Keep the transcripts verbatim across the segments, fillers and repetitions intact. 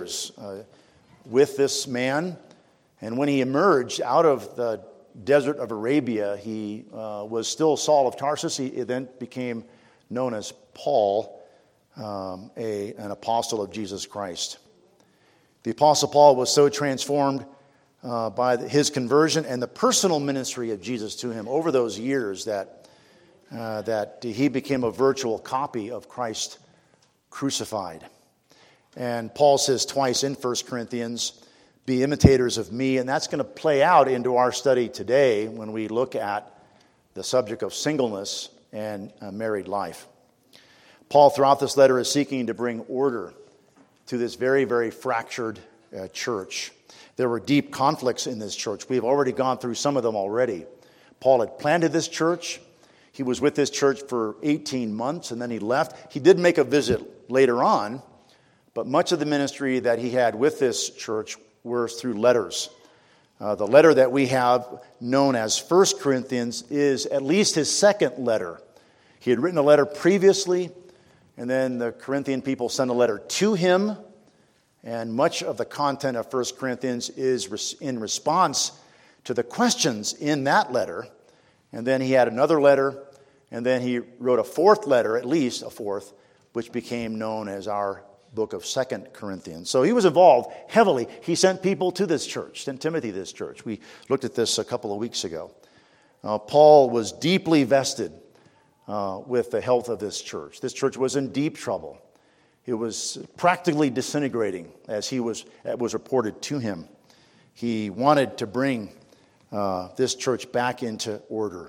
years uh, with this man. And when he emerged out of the desert of Arabia, he uh, was still Saul of Tarsus. He then became known as Paul, um, a, an apostle of Jesus Christ. The Apostle Paul was so transformed uh, by his conversion and the personal ministry of Jesus to him over those years that, uh, that he became a virtual copy of Christ crucified. And Paul says twice in First Corinthians, be imitators of me, and that's going to play out into our study today when we look at the subject of singleness and uh, married life. Paul, throughout this letter, is seeking to bring order to this very, very fractured uh, church. There were deep conflicts in this church. We've already gone through some of them already. Paul had planted this church. He was with this church for eighteen months, and then he left. He did make a visit later on, but much of the ministry that he had with this church were through letters. Uh, the letter that we have, known as First Corinthians, is at least his second letter. He had written a letter previously, and then the Corinthian people sent a letter to him, and much of the content of First Corinthians is in response to the questions in that letter. And then he had another letter, and then he wrote a fourth letter, at least a fourth, which became known as our book of Second Corinthians. So he was involved heavily. He sent people to this church, sent Timothy to this church. We looked at this a couple of weeks ago. Uh, Paul was deeply vested uh, with the health of this church. This church was in deep trouble. It was practically disintegrating, as he was it was reported to him. He wanted to bring uh, this church back into order.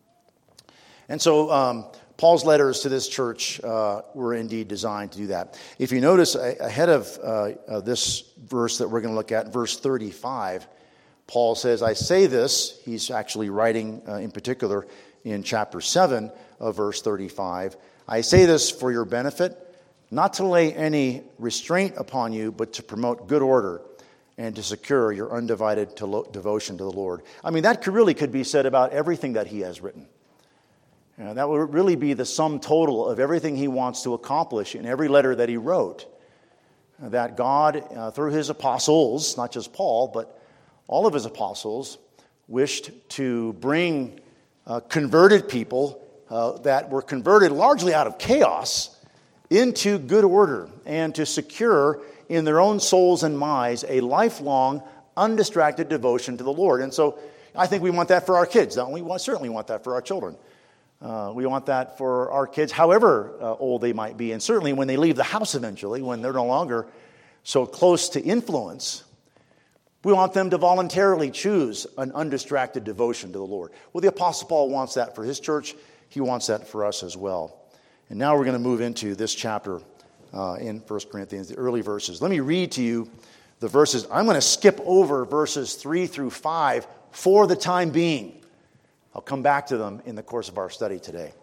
And so um, Paul's letters to this church uh, were indeed designed to do that. If you notice ahead of uh, uh, this verse that we're going to look at, verse thirty-five, Paul says, I say this, he's actually writing uh, in particular in chapter seven of verse thirty-five, I say this for your benefit, not to lay any restraint upon you, but to promote good order and to secure your undivided to lo- devotion to the Lord. I mean, that could really could be said about everything that he has written. Uh, that would really be the sum total of everything he wants to accomplish in every letter that he wrote. Uh, that God, uh, through his apostles, not just Paul, but all of his apostles, wished to bring uh, converted people uh, that were converted largely out of chaos into good order and to secure in their own souls and minds a lifelong, undistracted devotion to the Lord. And so I think we want that for our kids, don't we? We certainly want that for our children. Uh, we want that for our kids, however uh, old they might be, and certainly when they leave the house eventually, when they're no longer so close to influence, we want them to voluntarily choose an undistracted devotion to the Lord. Well, the Apostle Paul wants that for his church. He wants that for us as well. And now we're going to move into this chapter uh, in First Corinthians, the early verses. Let me read to you the verses. I'm going to skip over verses three through five for the time being. I'll come back to them in the course of our study today.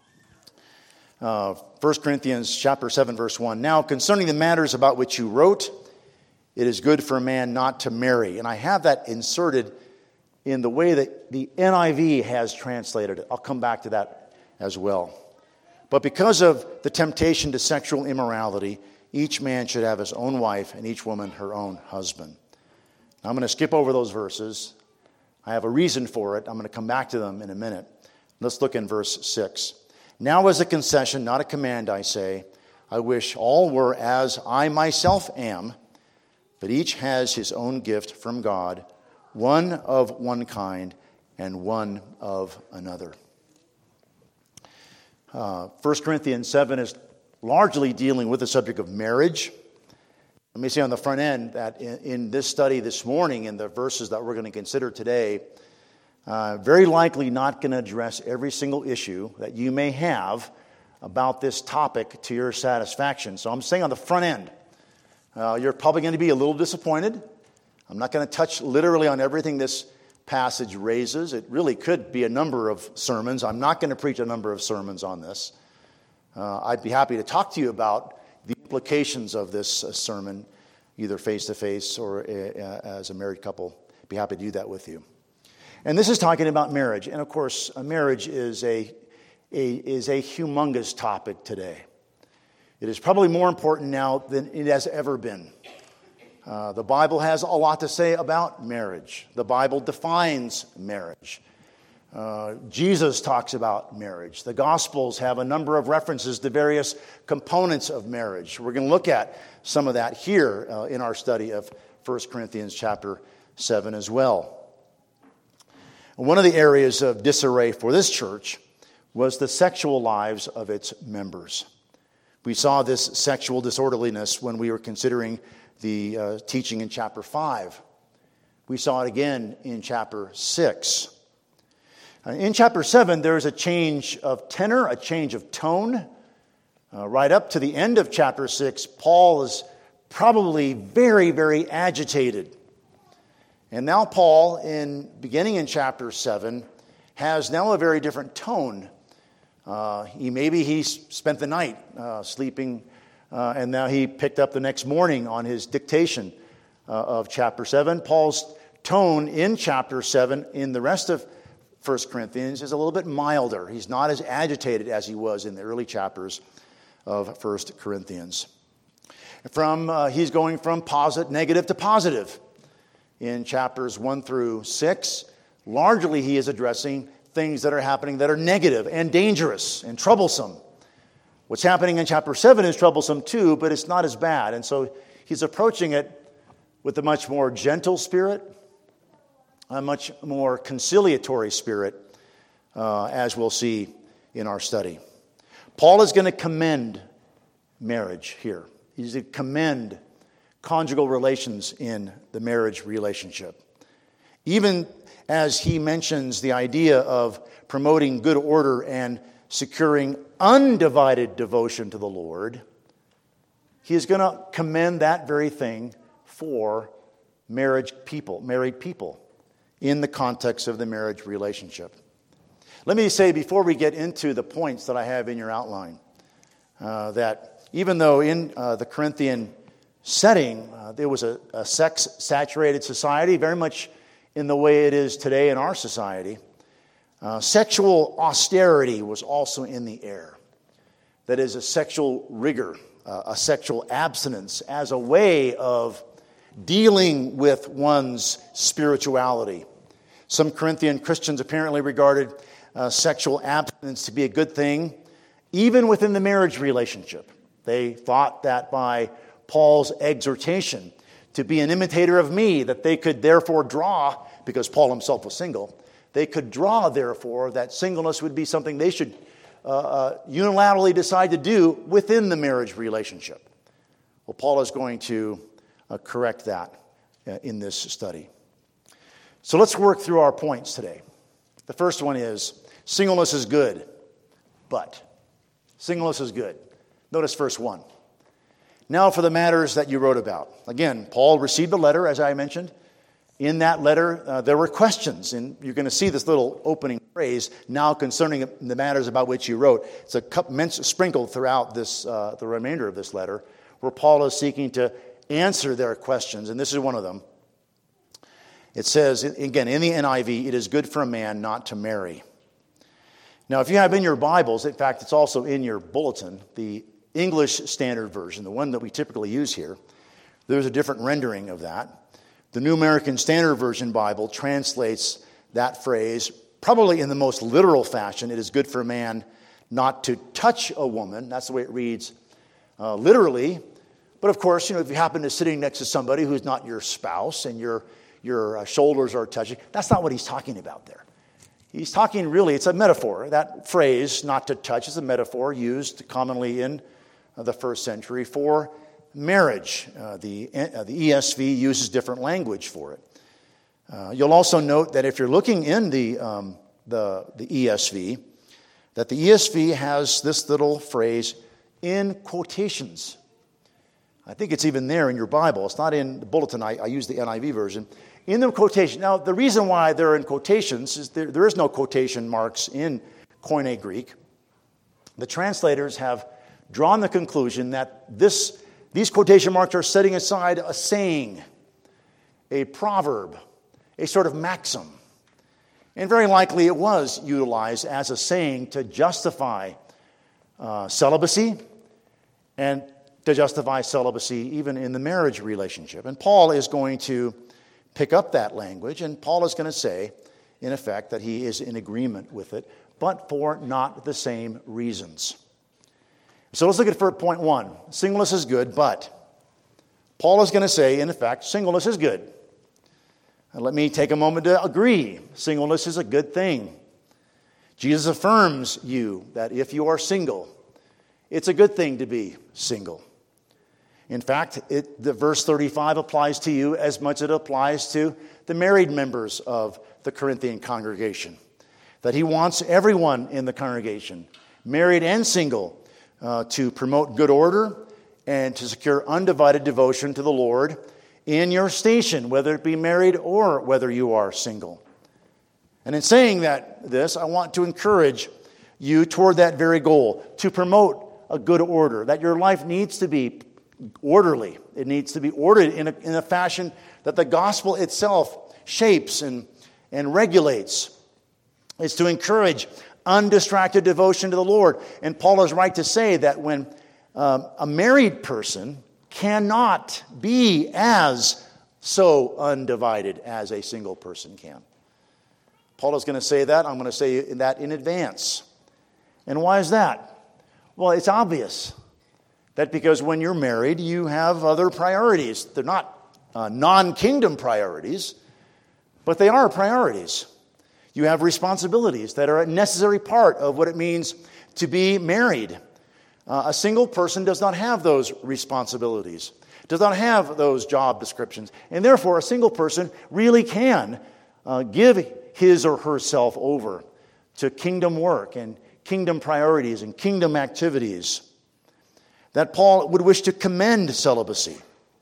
Uh, First Corinthians chapter seven, verse one. Now, concerning the matters about which you wrote, it is good for a man not to marry. And I have that inserted in the way that the N I V has translated it. I'll come back to that as well. But because of the temptation to sexual immorality, each man should have his own wife and each woman her own husband. Now, I'm going to skip over those verses. I have a reason for it. I'm going to come back to them in a minute. Let's look in verse six. Now as a concession, not a command, I say, I wish all were as I myself am, but each has his own gift from God, one of one kind and one of another. Uh, First Corinthians seven is largely dealing with the subject of marriage. Let me say on the front end that in, in this study this morning, in the verses that we're going to consider today, uh, very likely not going to address every single issue that you may have about this topic to your satisfaction. So I'm saying on the front end, uh, you're probably going to be a little disappointed. I'm not going to touch literally on everything this passage raises. It really could be a number of sermons. I'm not going to preach a number of sermons on this. Uh, I'd be happy to talk to you about the implications of this uh, sermon, either face-to-face or uh, as a married couple. I'd be happy to do that with you. And this is talking about marriage. And of course, a marriage is a, a, is a humongous topic today. It is probably more important now than it has ever been. Uh, the Bible has a lot to say about marriage. The Bible defines marriage. Uh, Jesus talks about marriage. The Gospels have a number of references to various components of marriage. We're going to look at some of that here uh, in our study of First Corinthians chapter seven as well. One of the areas of disarray for this church was the sexual lives of its members. We saw this sexual disorderliness when we were considering the uh, teaching in chapter five. We saw it again in chapter six. Uh, in chapter seven, there is a change of tenor, a change of tone. Uh, right up to the end of chapter six, Paul is probably very, very agitated. And now Paul, in beginning in chapter seven, has now a very different tone. Uh, he maybe he spent the night uh, sleeping, uh, and now he picked up the next morning on his dictation uh, of chapter seven. Paul's tone in chapter seven, in the rest of First Corinthians, is a little bit milder. He's not as agitated as he was in the early chapters of First Corinthians. From uh, he's going from positive, negative to positive in chapters one through six. Largely, he is addressing things that are happening that are negative and dangerous and troublesome. What's happening in chapter seven is troublesome too, but it's not as bad. And so he's approaching it with a much more gentle spirit, a much more conciliatory spirit, uh, as we'll see in our study. Paul is going to commend marriage here. He's going to commend conjugal relations in the marriage relationship. Even as he mentions the idea of promoting good order and securing undivided devotion to the Lord, he is going to commend that very thing for marriage people, married people, in the context of the marriage relationship. Let me say, before we get into the points that I have in your outline, uh, that even though in uh, the Corinthian setting, uh, there was a, a sex-saturated society, very much in the way it is today in our society, uh, sexual austerity was also in the air. That is, a sexual rigor, uh, a sexual abstinence as a way of dealing with one's spirituality. Some Corinthian Christians apparently regarded uh, sexual abstinence to be a good thing, even within the marriage relationship. They thought that by Paul's exhortation to be an imitator of me, that they could therefore draw, because Paul himself was single, they could draw, therefore, that singleness would be something they should uh, uh, unilaterally decide to do within the marriage relationship. Well, Paul is going to uh, correct that uh, in this study. So let's work through our points today. The first one is, singleness is good, but. Singleness is good. Notice verse one. Now for the matters that you wrote about. Again, Paul received a letter, as I mentioned. In that letter, uh, there were questions. And you're going to see this little opening phrase, now concerning the matters about which you wrote. It's a cup sprinkled throughout this, uh, the remainder of this letter, where Paul is seeking to answer their questions. And this is one of them. It says, again, in the N I V, it is good for a man not to marry. Now, if you have in your Bibles, in fact, it's also in your bulletin, the English Standard Version, the one that we typically use here, there's a different rendering of that. The New American Standard Version Bible translates that phrase probably in the most literal fashion. It is good for a man not to touch a woman. That's the way it reads uh, literally. But of course, you know, if you happen to sitting next to somebody who's not your spouse and your your uh, shoulders are touching, that's not what he's talking about there. He's talking really, it's a metaphor. That phrase, not to touch, is a metaphor used commonly in uh, the first century for marriage. Uh, the, uh, the E S V uses different language for it. Uh, you'll also note that if you're looking in the, um, the, the E S V, that the E S V has this little phrase in quotations. I think it's even there in your Bible. It's not in the bulletin. I, I use the N I V version. In the quotation. Now, the reason why they're in quotations is there, there is no quotation marks in Koine Greek. The translators have drawn the conclusion that this, these quotation marks are setting aside a saying, a proverb, a sort of maxim. And very likely it was utilized as a saying to justify uh, celibacy and to justify celibacy even in the marriage relationship. And Paul is going to pick up that language, and Paul is going to say, in effect, that he is in agreement with it, but for not the same reasons. So let's look at for point one. Singleness is good, but Paul is going to say, in effect, singleness is good. And let me take a moment to agree. Singleness is a good thing. Jesus affirms you that if you are single, it's a good thing to be single. In fact, it, the verse thirty-five applies to you as much as it applies to the married members of the Corinthian congregation. That he wants everyone in the congregation, married and single, uh, to promote good order and to secure undivided devotion to the Lord in your station, whether it be married or whether you are single. And in saying that this, I want to encourage you toward that very goal, to promote a good order, that your life needs to be orderly. It needs to be ordered in a, in a fashion that the gospel itself shapes and, and regulates. It's to encourage undistracted devotion to the Lord. And Paul is right to say that when um, a married person cannot be as so undivided as a single person can. Paul is going to say that. I'm going to say that in advance. And why is that? Well, it's obvious that because when you're married, you have other priorities. They're not uh, non-kingdom priorities, but they are priorities. You have responsibilities that are a necessary part of what it means to be married. Uh, a single person does not have those responsibilities, does not have those job descriptions, and therefore a single person really can uh, give his or herself over to kingdom work and kingdom priorities and kingdom activities. That Paul would wish to commend celibacy,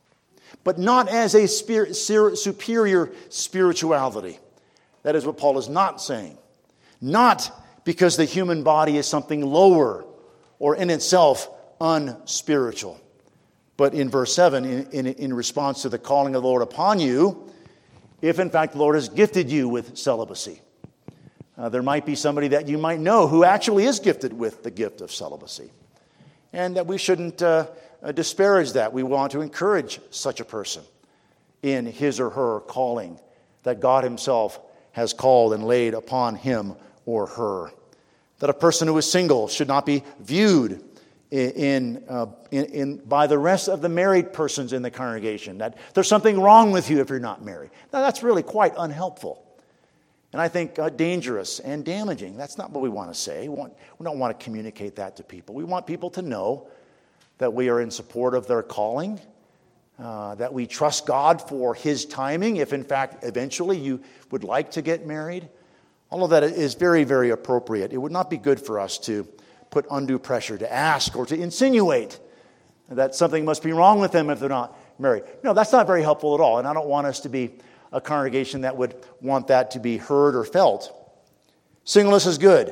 but not as a spirit, superior spirituality. That is what Paul is not saying. Not because the human body is something lower or in itself unspiritual. But in verse seven, in, in, in response to the calling of the Lord upon you, if in fact the Lord has gifted you with celibacy. Uh, there might be somebody that you might know who actually is gifted with the gift of celibacy. And that we shouldn't uh, uh, disparage that. We want to encourage such a person in his or her calling that God himself has called and laid upon him or her. That a person who is single should not be viewed in, in, uh, in, in by the rest of the married persons in the congregation. That there's something wrong with you if you're not married. Now that's really quite unhelpful. And I think uh, dangerous and damaging. That's not what we want to say. We, want, we don't want to communicate that to people. We want people to know that we are in support of their calling, uh, that we trust God for his timing, if in fact eventually you would like to get married. All of that is very, very appropriate. It would not be good for us to put undue pressure, to ask or to insinuate that something must be wrong with them if they're not married. No, that's not very helpful at all, and I don't want us to be a congregation that would want that to be heard or felt. Singleness is good.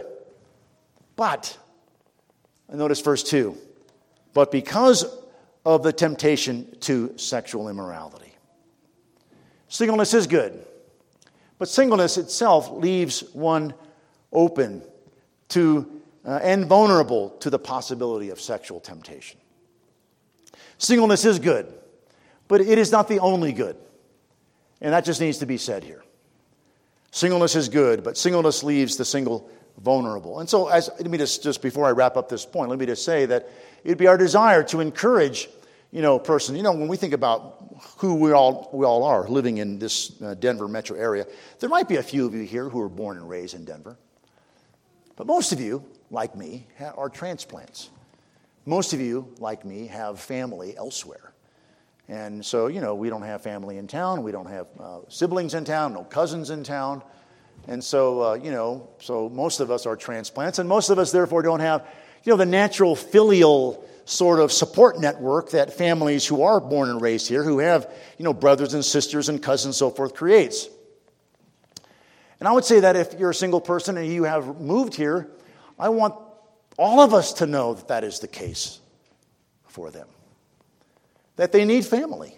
But, notice verse two, but because of the temptation to sexual immorality. Singleness is good. But singleness itself leaves one open to uh, and vulnerable to the possibility of sexual temptation. Singleness is good, but it is not the only good. And that just needs to be said here. Singleness is good, but singleness leaves the single vulnerable. And so, as let me just, just before I wrap up this point, let me just say that it'd be our desire to encourage, you know, person. You know, when we think about who we all we all are living in this uh, Denver metro area, there might be a few of you here who were born and raised in Denver. But most of you, like me, are transplants. Most of you, like me, have family elsewhere. And so, you know, we don't have family in town. We don't have uh, siblings in town, no cousins in town. And so, uh, you know, so most of us are transplants. And most of us, therefore, don't have, you know, the natural filial sort of support network that families who are born and raised here, who have, you know, brothers and sisters and cousins and so forth, creates. And I would say that if you're a single person and you have moved here, I want all of us to know that that is the case for them. That they need family.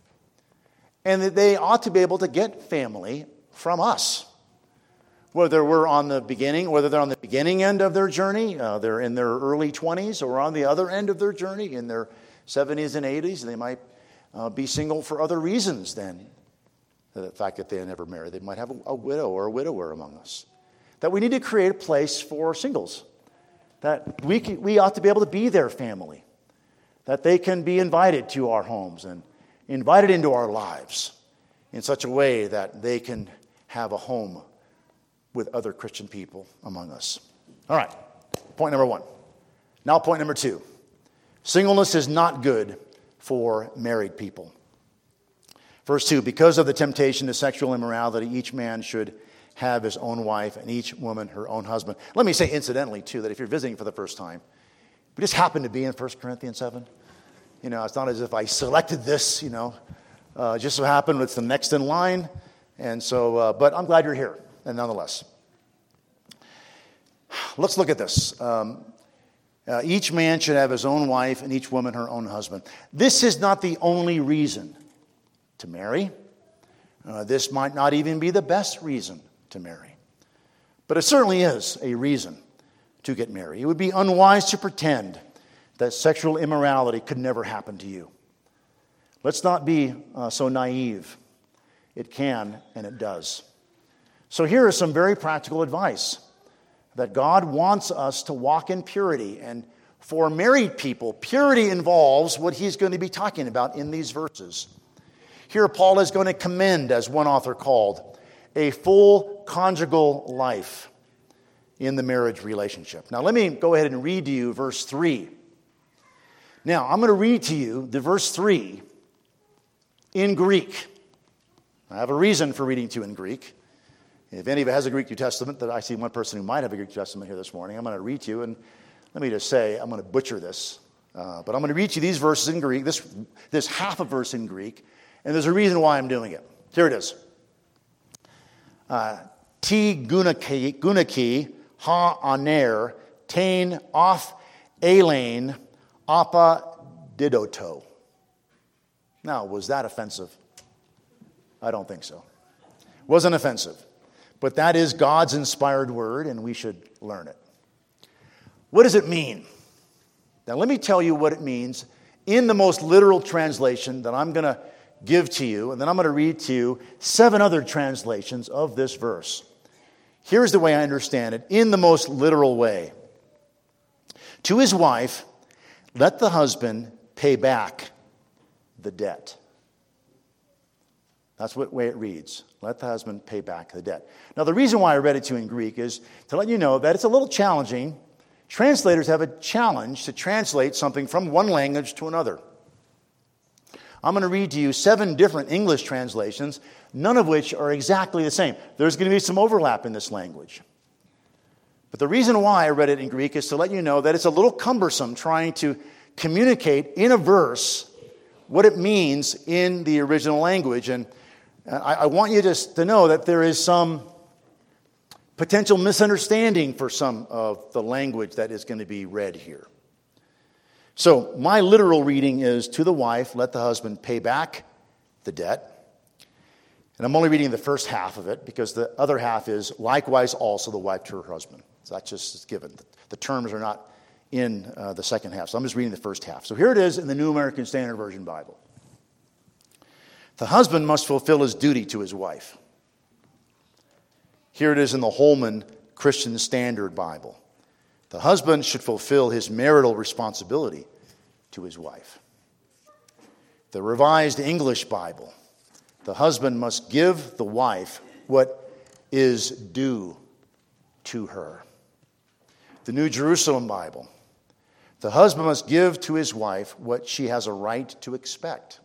And that they ought to be able to get family from us. Whether we're on the beginning, whether they're on the beginning end of their journey, uh, they're in their early twenties, or on the other end of their journey, in their seventies and eighties. They might uh, be single for other reasons than the fact that they never married. They might have a, a widow or a widower among us. That we need to create a place for singles. That we, can, we ought to be able to be their family. That they can be invited to our homes and invited into our lives in such a way that they can have a home with other Christian people among us. All right, point number one. Now point number two. Singleness is not good for married people. Verse two, because of the temptation to sexual immorality, each man should have his own wife and each woman her own husband. Let me say incidentally, too, that if you're visiting for the first time, we just happen to be in First Corinthians seven. You know, it's not as if I selected this, you know. Uh, just so happened it's the next in line. And so, uh, but I'm glad you're here, and nonetheless. Let's look at this. Um, uh, each man should have his own wife and each woman her own husband. This is not the only reason to marry. Uh, this might not even be the best reason to marry. But it certainly is a reason to get married. It would be unwise to pretend that sexual immorality could never happen to you. Let's not be uh, so naive. It can, and it does. So here is some very practical advice that God wants us to walk in purity. And for married people, purity involves what he's going to be talking about in these verses. Here Paul is going to commend, as one author called, a full conjugal life in the marriage relationship. Now let me go ahead and read to you verse three. Now I'm going to read to you the verse three in Greek. I have a reason for reading to you in Greek. If any of you has a Greek New Testament, that I see one person who might have a Greek New Testament here this morning, I'm going to read to you, and let me just say, I'm going to butcher this, uh, but I'm going to read to you these verses in Greek, this, this half a verse in Greek, and there's a reason why I'm doing it. Here it is. Uh, Ti gunaki, gunaki ha aner, tain off elaine, apa didoto. Now, was that offensive? I don't think so. Wasn't offensive. But that is God's inspired word, and we should learn it. What does it mean? Now, let me tell you what it means in the most literal translation that I'm going to give to you, and then I'm going to read to you seven other translations of this verse. Here's the way I understand it, in the most literal way. To his wife, let the husband pay back the debt. That's what way it reads. Let the husband pay back the debt. Now, the reason why I read it to you in Greek is to let you know that it's a little challenging. Translators have a challenge to translate something from one language to another. I'm going to read to you seven different English translations, none of which are exactly the same. There's going to be some overlap in this language. But the reason why I read it in Greek is to let you know that it's a little cumbersome trying to communicate in a verse what it means in the original language. And I, I want you just to know that there is some potential misunderstanding for some of the language that is going to be read here. So my literal reading is, to the wife, let the husband pay back the debt. And I'm only reading the first half of it because the other half is, likewise also the wife to her husband. So that's just given. The terms are not in uh, the second half. So I'm just reading the first half. So here it is in the New American Standard Version Bible. The husband must fulfill his duty to his wife. Here it is in the Holman Christian Standard Bible. The husband should fulfill his marital responsibility to his wife. The Revised English Bible. The husband must give the wife what is due to her. The New Jerusalem Bible. The husband must give to his wife what she has a right to expect.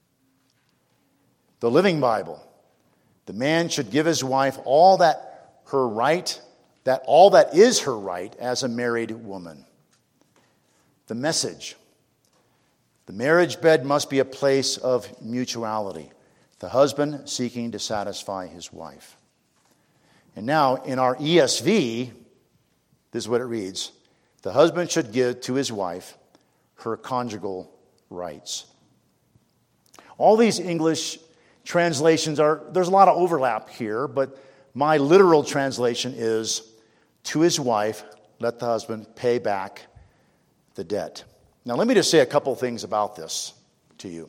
The Living Bible. The man should give his wife all that her right, that all that is her right as a married woman. The Message. The marriage bed must be a place of mutuality. The husband seeking to satisfy his wife. And now in our E S V, this is what it reads. The husband should give to his wife her conjugal rights. All these English translations are, there's a lot of overlap here, but my literal translation is, to his wife, let the husband pay back the debt. Now, let me just say a couple things about this to you.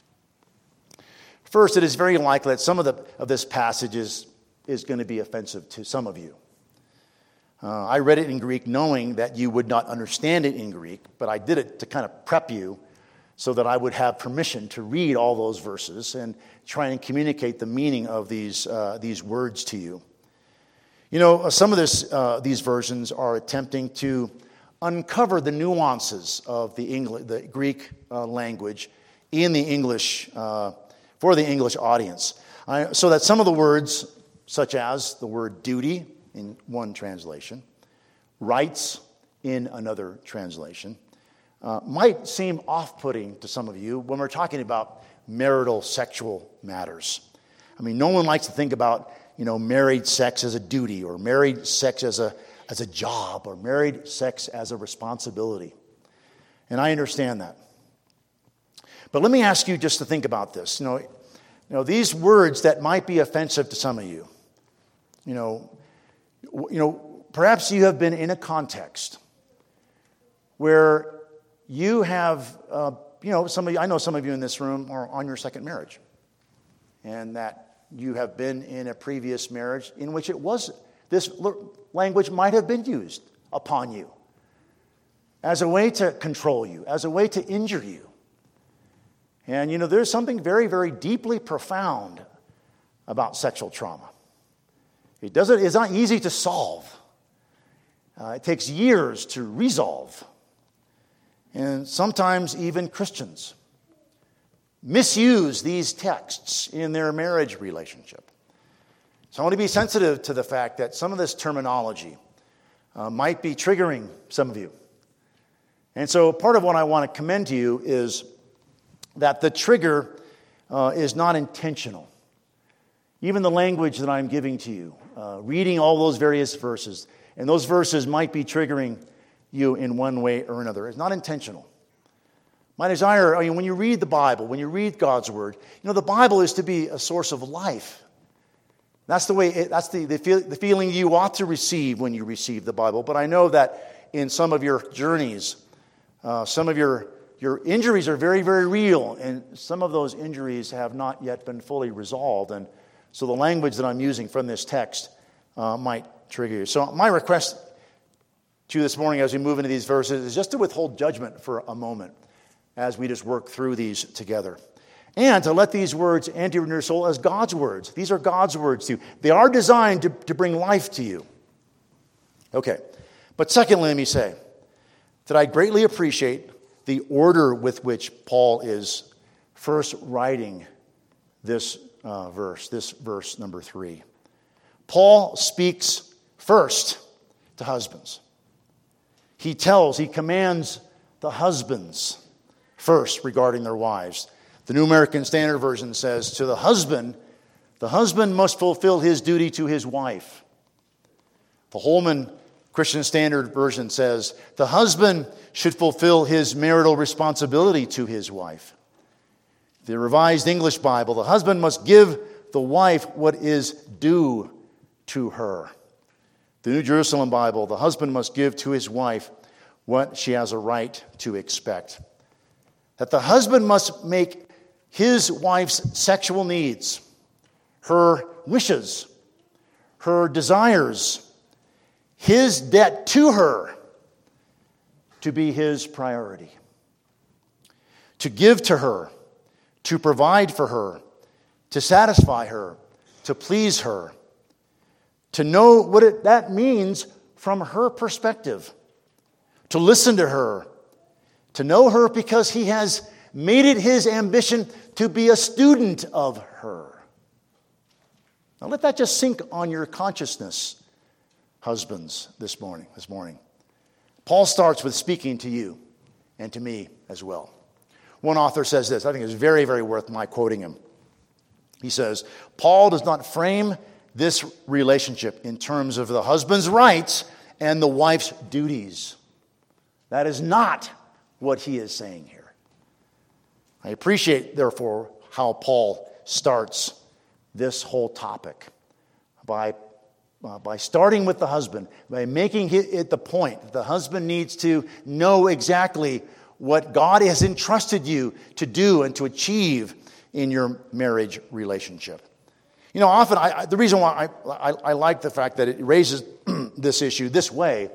First, it is very likely that some of, the, of this passage is, is going to be offensive to some of you. Uh, I read it in Greek knowing that you would not understand it in Greek, but I did it to kind of prep you so that I would have permission to read all those verses and try and communicate the meaning of these, uh, these words to you. You know, some of this, uh, these versions are attempting to uncover the nuances of the, English, the Greek uh, language in the English, uh, for the English audience. I, so that some of the words, such as the word duty in one translation, rights in another translation, uh, might seem off-putting to some of you when we're talking about marital sexual matters. I mean, no one likes to think about, you know, married sex as a duty, or married sex as a as a job, or married sex as a responsibility. And I understand that. But let me ask you just to think about this. You know, you know, these words that might be offensive to some of you, you know, you know, perhaps you have been in a context where you have, uh, you know, some of you, I know some of you in this room are on your second marriage, and that you have been in a previous marriage in which it was, this language might have been used upon you as a way to control you, as a way to injure you. And, you know, there's something very, very deeply profound about sexual trauma. It doesn't, it's not easy to solve. Uh, it takes years to resolve. And sometimes even Christians misuse these texts in their marriage relationship. So I want to be sensitive to the fact that some of this terminology uh, might be triggering some of you. And so part of what I want to commend to you is that the trigger uh, is not intentional. Even the language that I'm giving to you, uh, reading all those various verses, and those verses might be triggering you in one way or another. It's not intentional. My desire, I mean, when you read the Bible, when you read God's Word, you know, the Bible is to be a source of life. That's the way. It, that's the the, feel, the feeling you ought to receive when you receive the Bible. But I know that in some of your journeys, uh, some of your your injuries are very, very real, and some of those injuries have not yet been fully resolved. And so the language that I'm using from this text uh, might trigger you. So my request to you this morning, as we move into these verses, is just to withhold judgment for a moment as we just work through these together. And to let these words enter into your soul as God's words. These are God's words to you. They are designed to, to bring life to you. Okay. But secondly, let me say that I greatly appreciate the order with which Paul is first writing this uh, verse, this verse number three. Paul speaks first to husbands. He tells, he commands the husbands first regarding their wives. The New American Standard Version says, to the husband, the husband must fulfill his duty to his wife. The Holman Christian Standard Version says, the husband should fulfill his marital responsibility to his wife. The Revised English Bible, the husband must give the wife what is due to her. The New Jerusalem Bible, the husband must give to his wife what she has a right to expect. That the husband must make his wife's sexual needs, her wishes, her desires, his debt to her, to be his priority. To give to her, to provide for her, to satisfy her, to please her. To know what it, that means from her perspective. To listen to her. To know her because he has made it his ambition to be a student of her. Now let that just sink on your consciousness, husbands, this morning. This morning. Paul starts with speaking to you and to me as well. One author says this, I think it's very, very worth my quoting him. He says, Paul does not frame this relationship in terms of the husband's rights and the wife's duties. That is not what he is saying here. I appreciate, therefore, how Paul starts this whole topic by, uh, by starting with the husband, by making it the point that the husband needs to know exactly what God has entrusted you to do and to achieve in your marriage relationship. You know, often, I, I, the reason why I, I, I like the fact that it raises this issue this way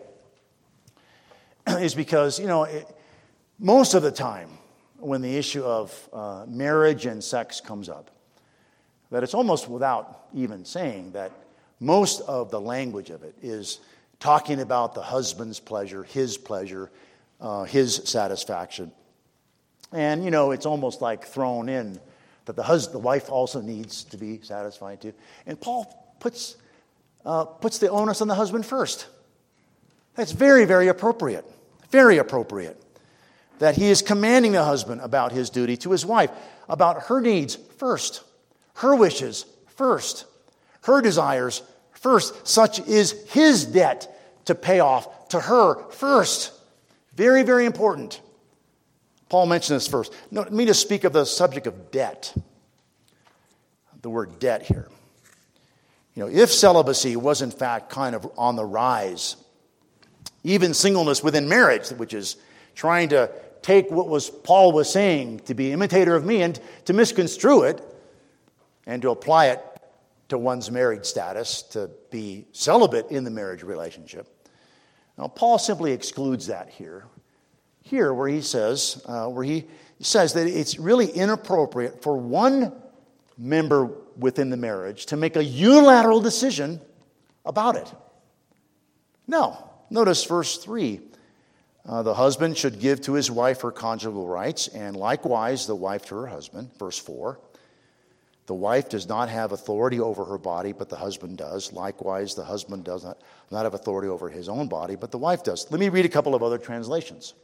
is because, you know, it, most of the time when the issue of uh, marriage and sex comes up, that it's almost without even saying that most of the language of it is talking about the husband's pleasure, his pleasure, uh, his satisfaction. And, you know, it's almost like thrown in that the husband, the wife also needs to be satisfied too. And Paul puts, uh, puts the onus on the husband first. That's very, very appropriate. Very appropriate. That he is commanding the husband about his duty to his wife, about her needs first, her wishes first, her desires first. Such is his debt to pay off to her first. Very, very important. Paul mentioned this first. No, let me just speak of the subject of debt. The word debt here. You know, if celibacy was in fact kind of on the rise, even singleness within marriage, which is trying to take what was Paul was saying to be imitator of me and to misconstrue it and to apply it to one's married status, to be celibate in the marriage relationship. Now, Paul simply excludes that here. Here, where he says, uh, where he says that it's really inappropriate for one member within the marriage to make a unilateral decision about it. No. Notice verse three. Uh, the husband should give to his wife her conjugal rights, and likewise the wife to her husband. Verse four. The wife does not have authority over her body, but the husband does. Likewise, the husband does not, not have authority over his own body, but the wife does. Let me read a couple of other translations.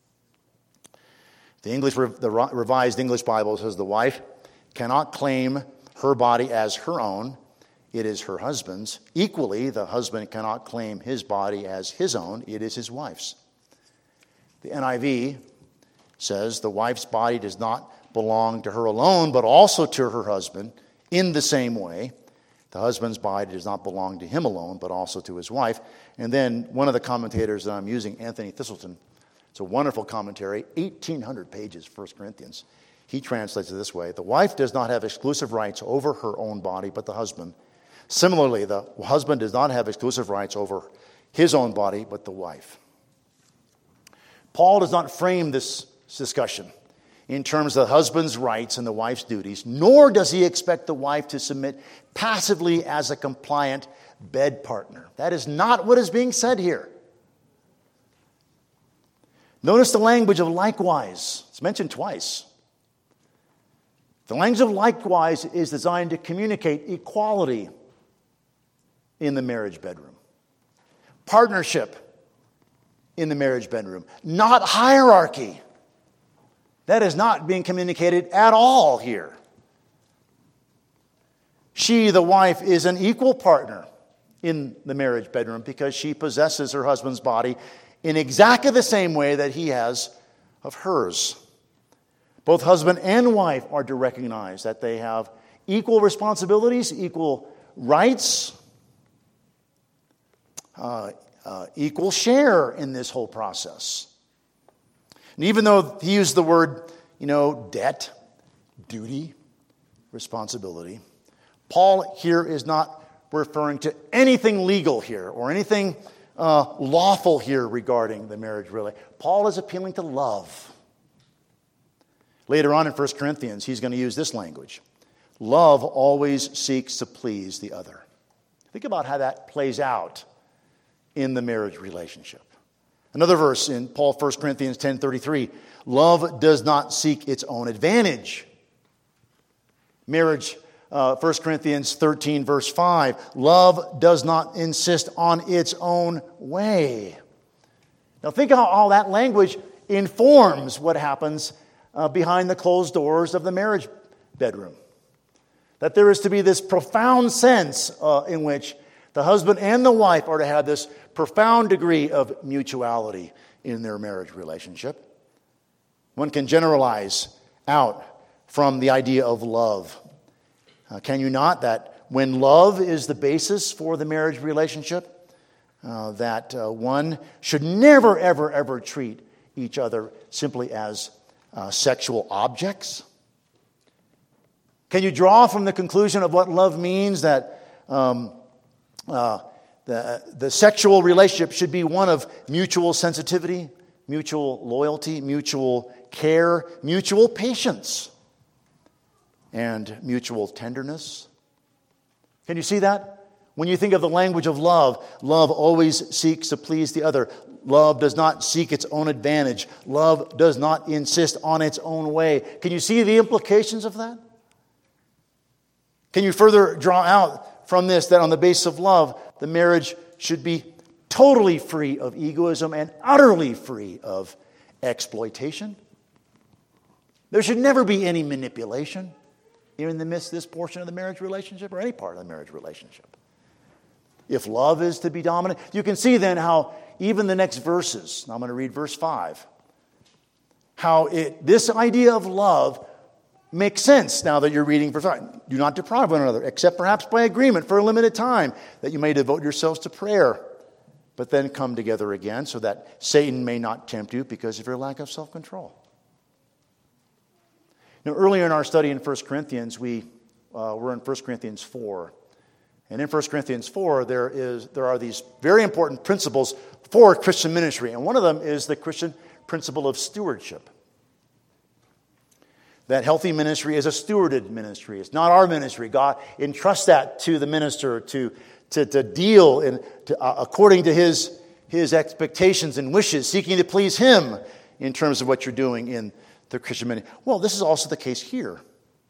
The English, the Revised English Bible says the wife cannot claim her body as her own. It is her husband's. Equally, the husband cannot claim his body as his own. It is his wife's. The N I V says the wife's body does not belong to her alone, but also to her husband in the same way. The husband's body does not belong to him alone, but also to his wife. And then one of the commentators that I'm using, Anthony Thistleton, it's a wonderful commentary, eighteen hundred pages, First Corinthians. He translates it this way: the wife does not have exclusive rights over her own body, but the husband. Similarly, the husband does not have exclusive rights over his own body, but the wife. Paul does not frame this discussion in terms of the husband's rights and the wife's duties, nor does he expect the wife to submit passively as a compliant bed partner. That is not what is being said here. Notice the language of likewise. It's mentioned twice. The language of likewise is designed to communicate equality in the marriage bedroom. Partnership in the marriage bedroom. Not hierarchy. That is not being communicated at all here. She, the wife, is an equal partner in the marriage bedroom because she possesses her husband's body in exactly the same way that he has of hers. Both husband and wife are to recognize that they have equal responsibilities, equal rights, uh, uh, equal share in this whole process. And even though he used the word, you know, debt, duty, responsibility, Paul here is not referring to anything legal here or anything uh, lawful here regarding the marriage relationship. Paul is appealing to love. Later on in First Corinthians, he's going to use this language. Love always seeks to please the other. Think about how that plays out in the marriage relationship. Another verse in Paul, First Corinthians ten thirty-three. Love does not seek its own advantage. Marriage, uh, First Corinthians thirteen, verse five. Love does not insist on its own way. Now think how all that language informs what happens uh, behind the closed doors of the marriage bedroom. That there is to be this profound sense uh, in which the husband and the wife are to have this profound degree of mutuality in their marriage relationship. One can generalize out from the idea of love. Uh, can you not? That when love is the basis for the marriage relationship, uh, that uh, one should never, ever, ever treat each other simply as uh, sexual objects? Can you draw from the conclusion of what love means that um, uh, the, the sexual relationship should be one of mutual sensitivity, mutual loyalty, mutual care, mutual patience, and mutual tenderness? Can you see that? When you think of the language of love, love always seeks to please the other. Love does not seek its own advantage. Love does not insist on its own way. Can you see the implications of that? Can you further draw out from this that on the basis of love, the marriage should be totally free of egoism and utterly free of exploitation? There should never be any manipulation in the midst of this portion of the marriage relationship or any part of the marriage relationship. If love is to be dominant, you can see then how even the next verses, I'm going to read verse five, how it, this idea of love makes sense now that you're reading verse five. Do not deprive one another, except perhaps by agreement for a limited time, that you may devote yourselves to prayer, but then come together again so that Satan may not tempt you because of your lack of self-control. Now, earlier in our study in First Corinthians, we uh, were in First Corinthians four. And in First Corinthians four, there is there are these very important principles for Christian ministry. And one of them is the Christian principle of stewardship. That healthy ministry is a stewarded ministry. It's not our ministry. God entrusts that to the minister to, to, to deal in, to, uh, according to his, his expectations and wishes, seeking to please him in terms of what you're doing in the Christian ministry. Well, this is also the case here.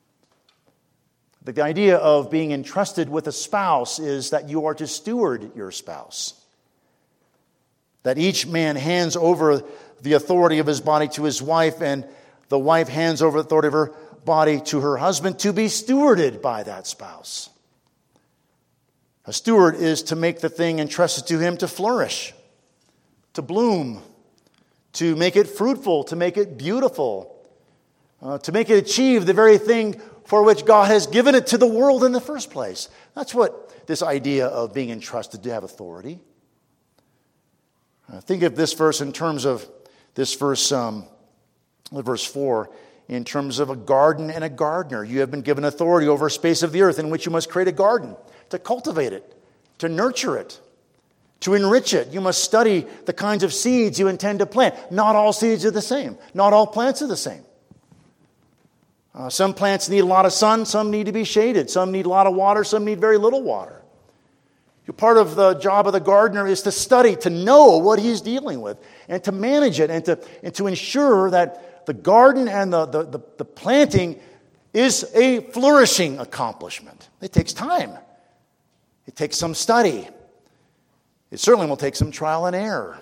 The idea of being entrusted with a spouse is that you are to steward your spouse. That each man hands over the authority of his body to his wife, and the wife hands over the authority of her body to her husband to be stewarded by that spouse. A steward is to make the thing entrusted to him to flourish, to bloom, to make it fruitful, to make it beautiful, uh, to make it achieve the very thing for which God has given it to the world in the first place. That's what this idea of being entrusted to have authority. Uh, think of this verse in terms of this verse, um, verse four, in terms of a garden and a gardener. You have been given authority over a space of the earth in which you must create a garden, to cultivate it, to nurture it, to enrich it. You must study the kinds of seeds you intend to plant. Not all seeds are the same. Not all plants are the same. Uh, some plants need a lot of sun, some need to be shaded, some need a lot of water, some need very little water. Part of the job of the gardener is to study, to know what he's dealing with, and to manage it, and to, and to ensure that the garden and the, the, the, the planting is a flourishing accomplishment. It takes time. It takes some study. It certainly will take some trial and error.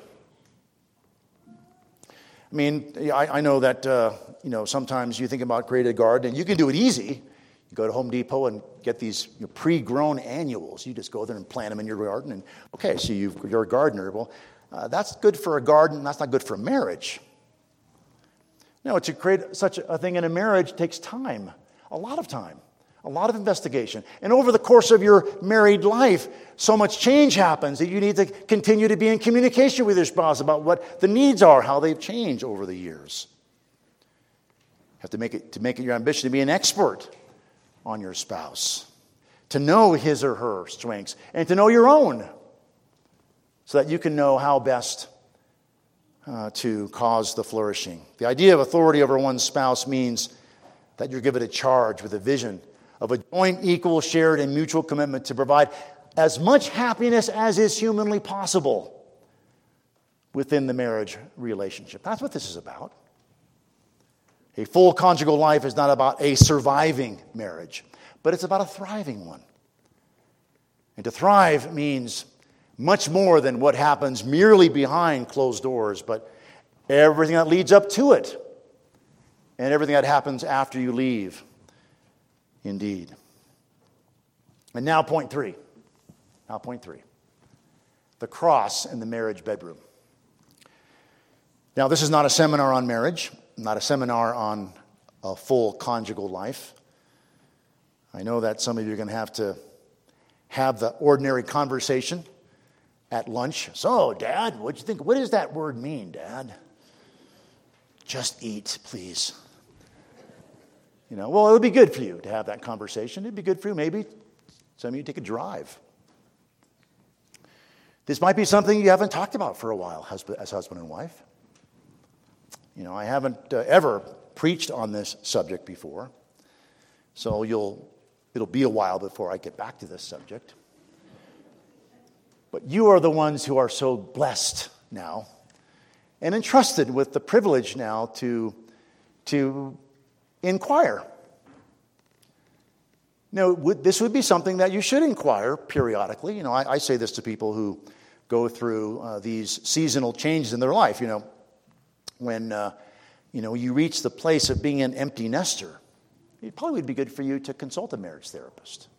I mean, I, I know that, uh, you know, sometimes you think about creating a garden, and you can do it easy. You go to Home Depot and get these you know, pre-grown annuals. You just go there and plant them in your garden, and okay, so you've, you're a gardener. Well, uh, that's good for a garden. That's not good for a marriage. No, to create such a thing in a marriage takes time, a lot of time, a lot of investigation. And over the course of your married life, so much change happens that you need to continue to be in communication with your spouse about what the needs are, how they've changed over the years. You have to make it to make it your ambition to be an expert on your spouse, to know his or her strengths, and to know your own, so that you can know how best uh, to cause the flourishing. The idea of authority over one's spouse means that you're given a charge with a vision of a joint, equal, shared, and mutual commitment to provide as much happiness as is humanly possible within the marriage relationship. That's what this is about. A full conjugal life is not about a surviving marriage, but it's about a thriving one. And to thrive means much more than what happens merely behind closed doors, but everything that leads up to it and everything that happens after you leave. Indeed. And now point three. Now point three. The cross in the marriage bedroom. Now, this is not a seminar on marriage, not a seminar on a full conjugal life. I know that some of you are going to have to have the ordinary conversation at lunch. So, Dad, what do you think? What does that word mean, Dad? just eat, please. You know, well, it would be good for you to have that conversation. It'd be good for you, maybe some of you take a drive. This might be something you haven't talked about for a while as husband and wife. You know, I haven't uh, ever preached on this subject before, so you'll it'll be a while before I get back to this subject. But you are the ones who are so blessed now and entrusted with the privilege now to, to inquire. Now, would, this would be something that you should inquire periodically. You know, I, I say this to people who go through uh, these seasonal changes in their life. You know, when uh, you know you reach the place of being an empty nester, it probably would be good for you to consult a marriage therapist.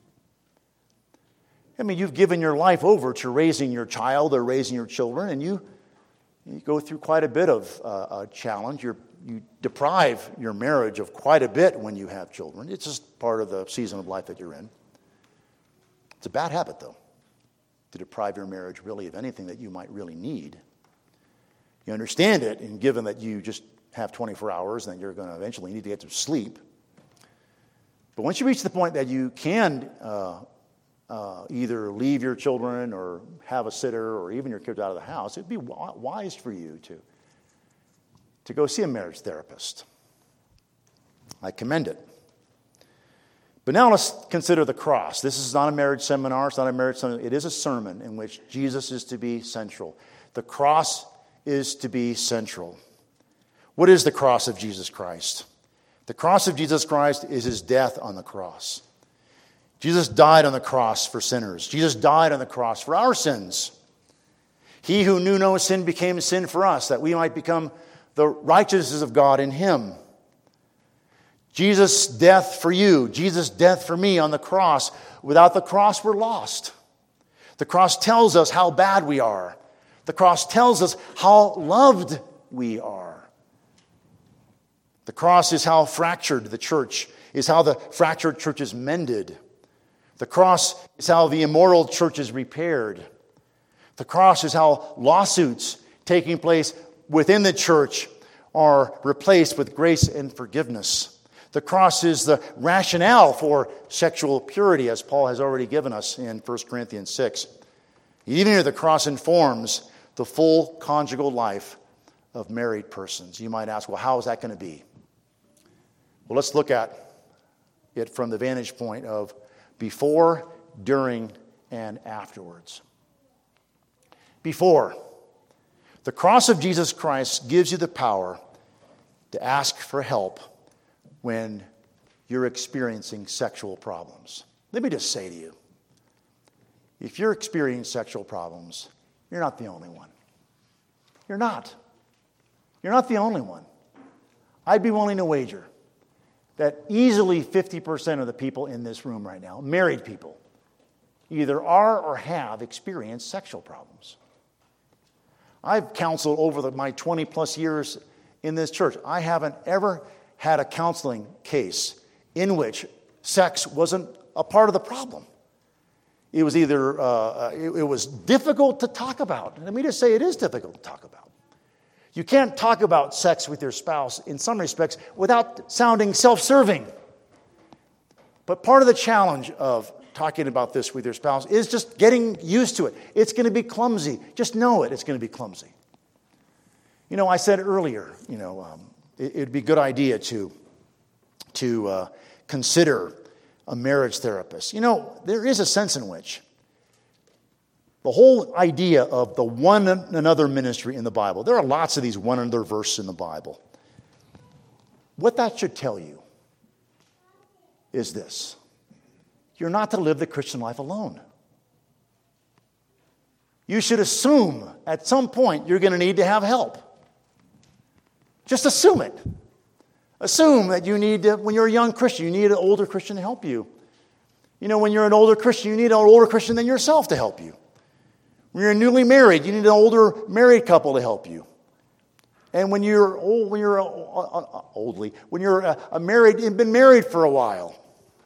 I mean, you've given your life over to raising your child or raising your children, and you you go through quite a bit of uh, a challenge. You're, you deprive your marriage of quite a bit when you have children. It's just part of the season of life that you're in. It's a bad habit, though, to deprive your marriage really of anything that you might really need. You understand it, and given that you just have twenty-four hours, and that you're going to eventually need to get to sleep. But once you reach the point that you can uh, uh, either leave your children or have a sitter or even your kids out of the house, it'd be wise for you to, to go see a marriage therapist. I commend it. But now let's consider the cross. This is not a marriage seminar. It's not a marriage seminar. It is a sermon in which Jesus is to be central. The cross is to be central. What is the cross of Jesus Christ? The cross of Jesus Christ is his death on the cross. Jesus died on the cross for sinners. Jesus died on the cross for our sins. He who knew no sin became sin for us, that we might become the righteousness of God in him. Jesus' death for you, Jesus' death for me on the cross. Without the cross, we're lost. The cross tells us how bad we are. The cross tells us how loved we are. The cross is how fractured the church is, how the fractured church is mended. The cross is how the immoral church is repaired. The cross is how lawsuits taking place within the church are replaced with grace and forgiveness. The cross is the rationale for sexual purity, as Paul has already given us in First Corinthians six. Even the cross informs the full conjugal life of married persons. You might ask, well, how is that going to be? Well, let's look at it from the vantage point of before, during, and afterwards. Before, the cross of Jesus Christ gives you the power to ask for help when you're experiencing sexual problems. Let me just say to you, if you're experiencing sexual problems, you're not the only one. You're not. You're not the only one. I'd be willing to wager that easily fifty percent of the people in this room right now, married people, either are or have experienced sexual problems. I've counseled over the, my twenty plus years in this church. I haven't ever had a counseling case in which sex wasn't a part of the problem. It was either, uh, it, it was difficult to talk about. And let me just say it is difficult to talk about. You can't talk about sex with your spouse in some respects without sounding self-serving. But part of the challenge of talking about this with your spouse is just getting used to it. It's going to be clumsy. Just know it. It's going to be clumsy. You know, I said earlier, you know, um, it would be a good idea to, to uh, consider a marriage therapist. You know, there is a sense in which the whole idea of the one another ministry in the Bible, there are lots of these one another verses in the Bible. What that should tell you is this: you're not to live the Christian life alone. You should assume at some point you're going to need to have help. Just assume it. Assume that you need to, when you're a young Christian, you need an older Christian to help you. You know, when you're an older Christian, you need an older Christian than yourself to help you. When you're newly married, you need an older married couple to help you. And when you're old, when you're uh, uh, oldly, when you're uh, a married and been married for a while,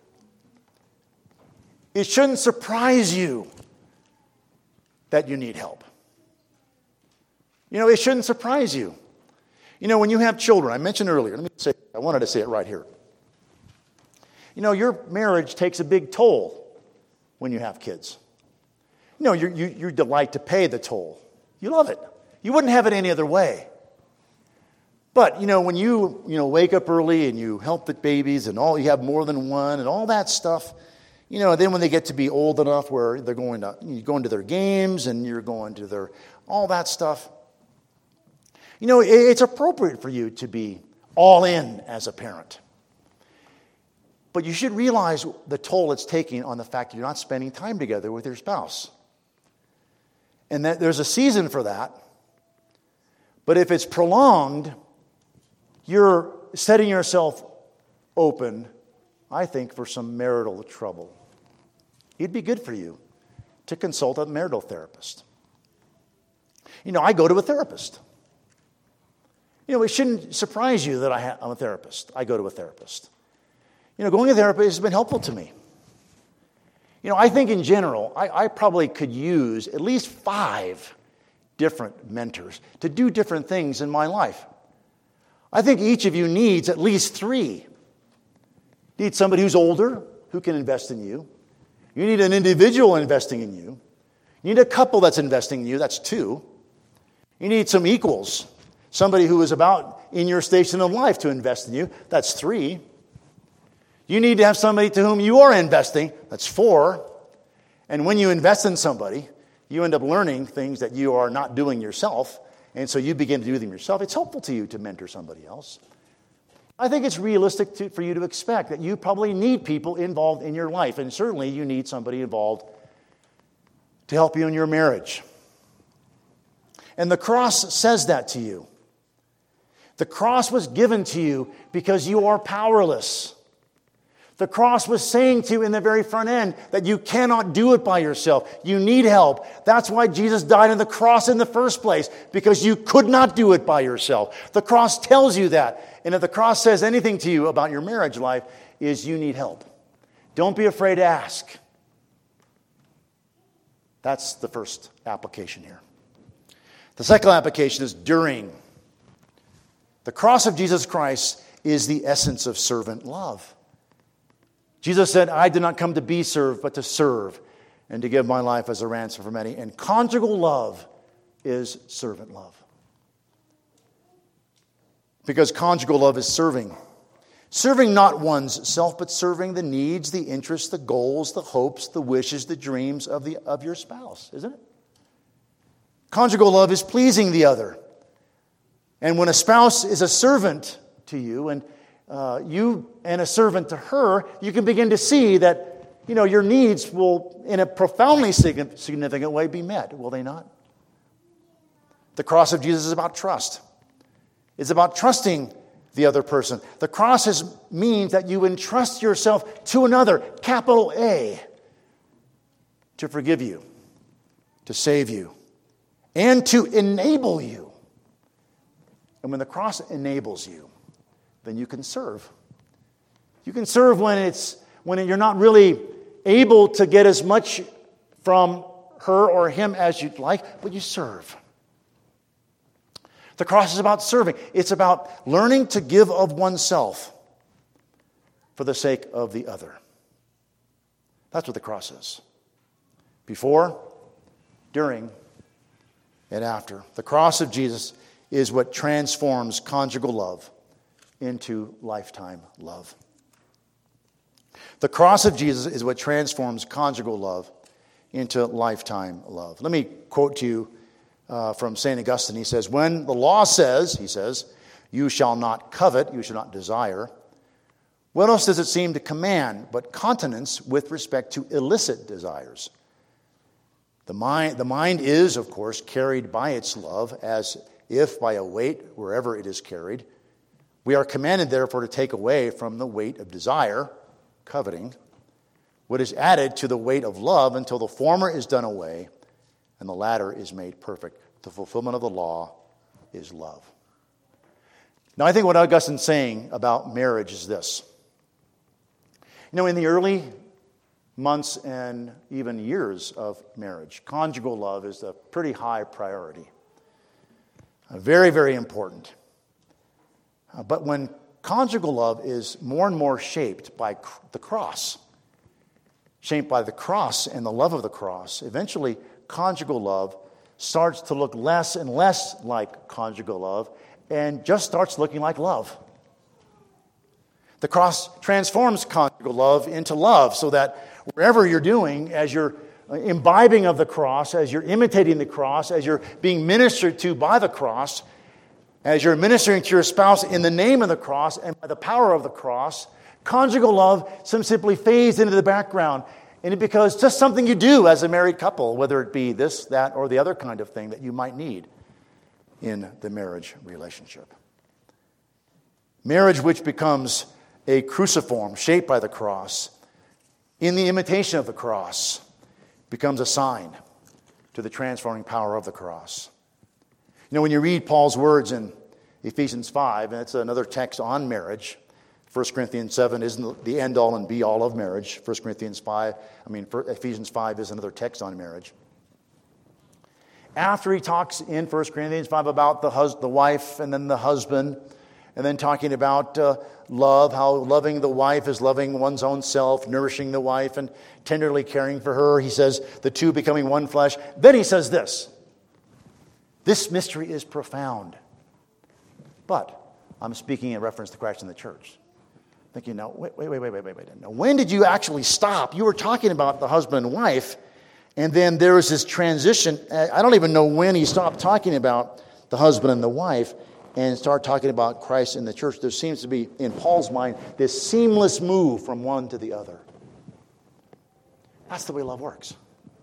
it shouldn't surprise you that you need help. You know, it shouldn't surprise you. You know, when you have children, I mentioned earlier, let me say, I wanted to say it right here. You know, your marriage takes a big toll when you have kids. You know, you you you delight to pay the toll. You love it. You wouldn't have it any other way. But, you know, when you, you know, wake up early and you help the babies and all, you have more than one and all that stuff, you know, then when they get to be old enough where they're going to, you go into their games and you're going to their, all that stuff, you know, it's appropriate for you to be all in as a parent. But you should realize the toll it's taking on the fact that you're not spending time together with your spouse. And that there's a season for that. But if it's prolonged, you're setting yourself open, I think, for some marital trouble. It'd be good for you to consult a marital therapist. You know, I go to a therapist. You know, it shouldn't surprise you that I ha- I'm a therapist. I go to a therapist. You know, going to a therapist has been helpful to me. You know, I think in general, I, I probably could use at least five different mentors to do different things in my life. I think each of you needs at least three. You need somebody who's older who can invest in you. You need an individual investing in you. You need a couple that's investing in you. That's two. You need some equals. Somebody who is about in your station of life to invest in you. That's three. You need to have somebody to whom you are investing. That's four. And when you invest in somebody, you end up learning things that you are not doing yourself. And so you begin to do them yourself. It's helpful to you to mentor somebody else. I think it's realistic to, for you to expect that you probably need people involved in your life. And certainly you need somebody involved to help you in your marriage. And the cross says that to you. The cross was given to you because you are powerless. The cross was saying to you in the very front end that you cannot do it by yourself. You need help. That's why Jesus died on the cross in the first place, because you could not do it by yourself. The cross tells you that. And if the cross says anything to you about your marriage life, is you need help. Don't be afraid to ask. That's the first application here. The second application is during. The cross of Jesus Christ is the essence of servant love. Jesus said, I did not come to be served, but to serve, and to give my life as a ransom for many. And conjugal love is servant love. Because conjugal love is serving. Serving not one's self, but serving the needs, the interests, the goals, the hopes, the wishes, the dreams of, the, of your spouse, isn't it? Conjugal love is pleasing the other. And when a spouse is a servant to you, and uh, you and a servant to her, you can begin to see that, you know, your needs will, in a profoundly significant way, be met, will they not? The cross of Jesus is about trust. It's about trusting the other person. The cross is, means that you entrust yourself to another, capital A, to forgive you, to save you, and to enable you. And when the cross enables you, then you can serve. You can serve when it's when you're not really able to get as much from her or him as you'd like, but you serve. The cross is about serving. It's about learning to give of oneself for the sake of the other. That's what the cross is. Before, during, and after. The cross of Jesus is what transforms conjugal love into lifetime love. The cross of Jesus is what transforms conjugal love into lifetime love. Let me quote to you uh, from Saint Augustine. He says, when the law says, he says, you shall not covet, you shall not desire, what else does it seem to command but continence with respect to illicit desires? The mind, the mind is, of course, carried by its love as if by a weight wherever it is carried. We are commanded, therefore, to take away from the weight of desire, coveting, what is added to the weight of love until the former is done away and the latter is made perfect. The fulfillment of the law is love. Now, I think what Augustine's saying about marriage is this. You know, in the early months and even years of marriage, conjugal love is a pretty high priority. Very, very important. Uh, but when conjugal love is more and more shaped by cr- the cross, shaped by the cross and the love of the cross, eventually conjugal love starts to look less and less like conjugal love and just starts looking like love. The cross transforms conjugal love into love so that wherever you're doing, as you're imbibing of the cross, as you're imitating the cross, as you're being ministered to by the cross, as you're ministering to your spouse in the name of the cross and by the power of the cross, conjugal love simply fades into the background. And it becomes just something you do as a married couple, whether it be this, that, or the other kind of thing that you might need in the marriage relationship. Marriage, which becomes a cruciform shaped by the cross, in the imitation of the cross, becomes a sign to the transforming power of the cross. You know, when you read Paul's words in Ephesians five, and it's another text on marriage, First Corinthians seven isn't the end-all and be-all of marriage. First Corinthians five, I mean, Ephesians five is another text on marriage. After he talks in First Corinthians five about the, hus- the wife and then the husband, and then talking about uh, love, how loving the wife is loving one's own self, nourishing the wife and tenderly caring for her. He says, the two becoming one flesh. Then he says this, this mystery is profound. But I'm speaking in reference to Christ and the church. Thinking, now, wait, wait, wait, wait, wait, wait, wait. Now, when did you actually stop? You were talking about the husband and wife, and then there was this transition. I don't even know when he stopped talking about the husband and the wife and started talking about Christ and the church. There seems to be, in Paul's mind, this seamless move from one to the other. That's the way love works.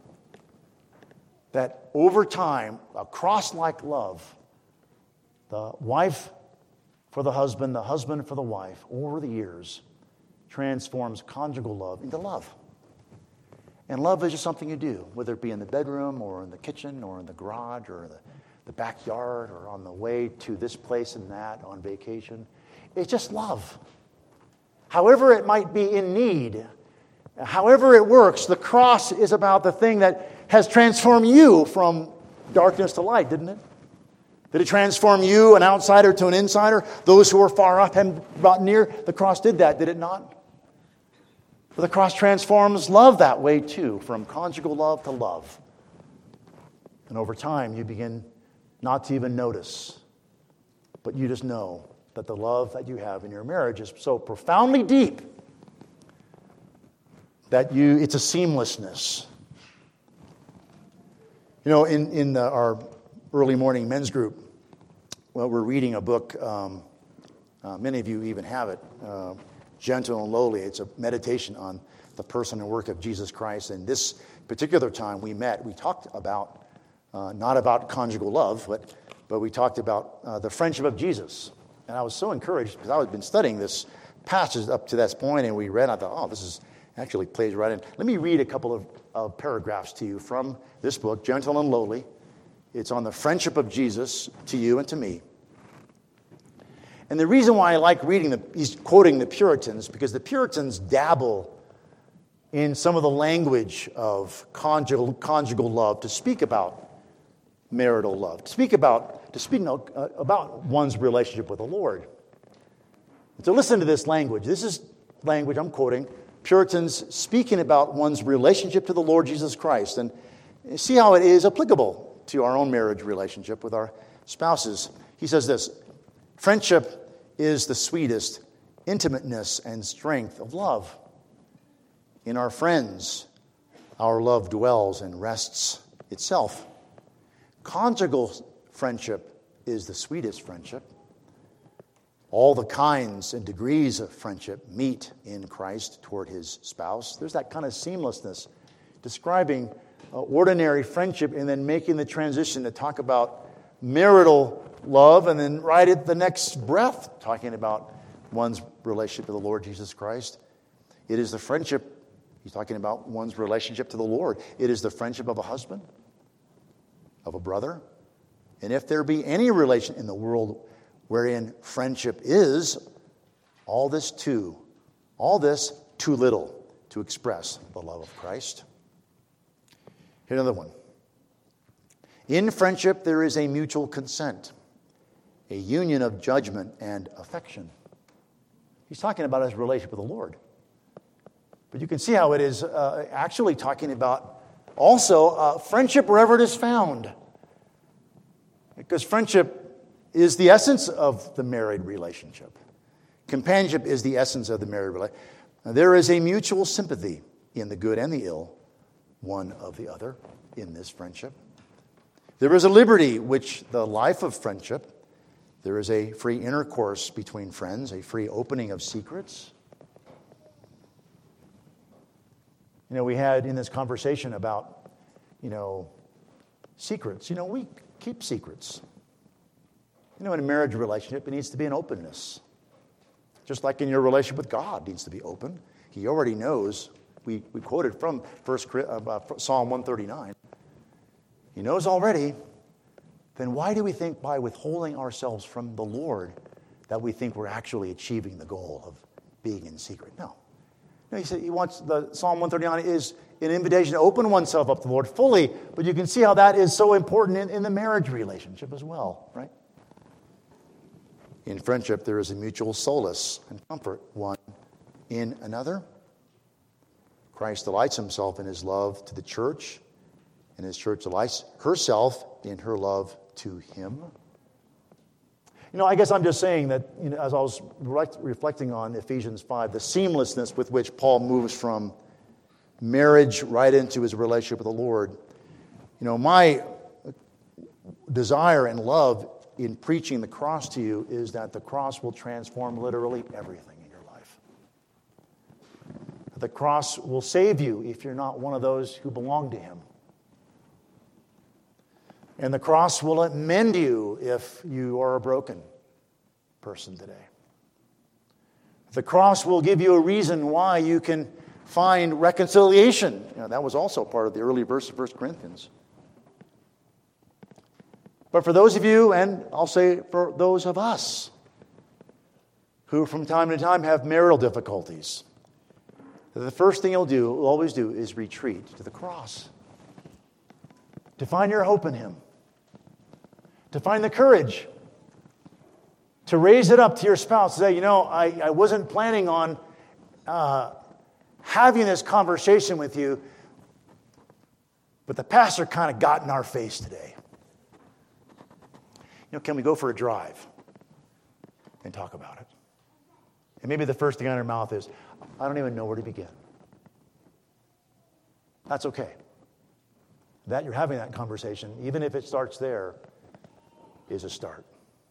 That over time, a cross-like love, the wife for the husband, the husband for the wife, over the years, transforms conjugal love into love. And love is just something you do, whether it be in the bedroom or in the kitchen or in the garage or the, the backyard or on the way to this place and that on vacation. It's just love. However it might be in need, however it works, the cross is about the thing that has transformed you from darkness to light, didn't it? Did it transform you, an outsider, to an insider? Those who were far off and brought near? The cross did that, did it not? But the cross transforms love that way too, from conjugal love to love. And over time, you begin not to even notice, but you just know that the love that you have in your marriage is so profoundly deep that you it's a seamlessness. You know, in, in the, our early morning men's group, well, we're reading a book, um, uh, many of you even have it, uh, Gentle and Lowly. It's a meditation on the person and work of Jesus Christ. And this particular time we met, we talked about, uh, not about conjugal love, but, but we talked about uh, the friendship of Jesus. And I was so encouraged because I had been studying this passage up to that point, and we read, and I thought, oh, this is actually plays right in. Let me read a couple of, of paragraphs to you from this book, Gentle and Lowly. It's on the friendship of Jesus to you and to me. And the reason why I like reading, the, he's quoting the Puritans, because the Puritans dabble in some of the language of conjugal, conjugal love to speak about marital love, to speak about, to speak no, uh, about one's relationship with the Lord. So listen to this language. This is language I'm quoting. Puritans speaking about one's relationship to the Lord Jesus Christ. And see how it is applicable to our own marriage relationship with our spouses. He says this, friendship is the sweetest intimateness and strength of love. In our friends, our love dwells and rests itself. Conjugal friendship is the sweetest friendship. All the kinds and degrees of friendship meet in Christ toward his spouse. There's that kind of seamlessness, describing uh, ordinary friendship and then making the transition to talk about marital love, and then right at the next breath, talking about one's relationship to the Lord Jesus Christ. It is the friendship, he's talking about one's relationship to the Lord. It is the friendship of a husband, of a brother. And if there be any relation in the world wherein friendship is, all this too, all this too little to express the love of Christ. Here's another one. In friendship, there is a mutual consent. a union of judgment and affection. He's talking about his relationship with the Lord. But you can see how it is uh, actually talking about also uh, friendship wherever it is found. Because friendship is the essence of the married relationship. Companionship is the essence of the married relationship. There is a mutual sympathy in the good and the ill, one of the other, in this friendship. There is a liberty which the life of friendship, there is a free intercourse between friends, a free opening of secrets. You know, we had in this conversation about, you know, secrets. You know, we keep secrets. You know, in a marriage relationship, it needs to be an openness. Just like in your relationship with God, it needs to be open. He already knows. We, we quoted from First uh, Psalm one thirty-nine. He knows already. Then why do we think by withholding ourselves from the Lord that we think we're actually achieving the goal of being in secret? No. No, he said he wants the Psalm one thirty-nine is an invitation to open oneself up to the Lord fully, but you can see how that is so important in, in the marriage relationship as well, right? In friendship, there is a mutual solace and comfort one in another. Christ delights himself in his love to the church, and his church delights herself in her love to him. You know, I guess I'm just saying that, you know, as I was reflecting on Ephesians five, the seamlessness with which Paul moves from marriage right into his relationship with the Lord. You know, my desire and love in preaching the cross to you is that the cross will transform literally everything in your life. The cross will save you if you're not one of those who belong to him. And the cross will mend you if you are a broken person today. The cross will give you a reason why you can find reconciliation. You know, that was also part of the early verse of First Corinthians. But for those of you, and I'll say for those of us, who from time to time have marital difficulties, the first thing you'll do, will always do, is retreat to the cross. To find your hope in him. To find the courage to raise it up to your spouse and say, you know, I, I wasn't planning on uh, having this conversation with you, but the pastor kind of got in our face today. You know, can we go for a drive and talk about it? And maybe the first thing on your mouth is, I don't even know where to begin. That's okay. That you're having that conversation, even if it starts there, is a start.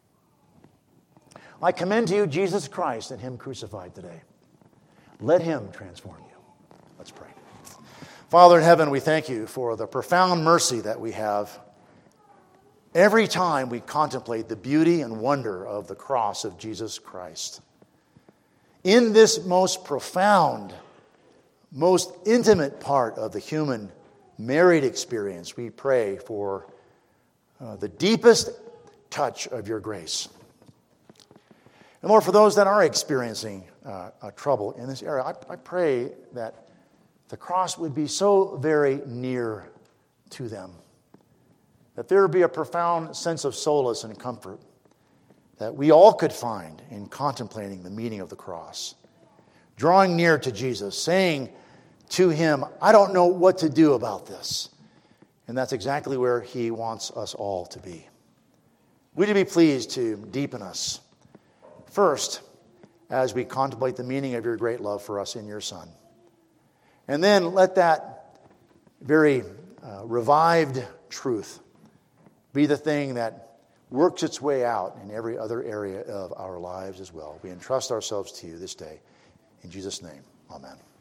I commend to you Jesus Christ and him crucified today. Let him transform you. Let's pray. Father in heaven, we thank you for the profound mercy that we have every time we contemplate the beauty and wonder of the cross of Jesus Christ. In this most profound, most intimate part of the human married experience, we pray for uh, the deepest touch of your grace. And Lord, for those that are experiencing uh, uh, trouble in this area, I, I pray that the cross would be so very near to them, that there would be a profound sense of solace and comfort that we all could find in contemplating the meaning of the cross, drawing near to Jesus, saying to him, I don't know what to do about this. And that's exactly where he wants us all to be. Would you be pleased to deepen us, first, as we contemplate the meaning of your great love for us in your Son. And then let that very uh, revived truth be the thing that works its way out in every other area of our lives as well. We entrust ourselves to you this day. In Jesus' name, amen.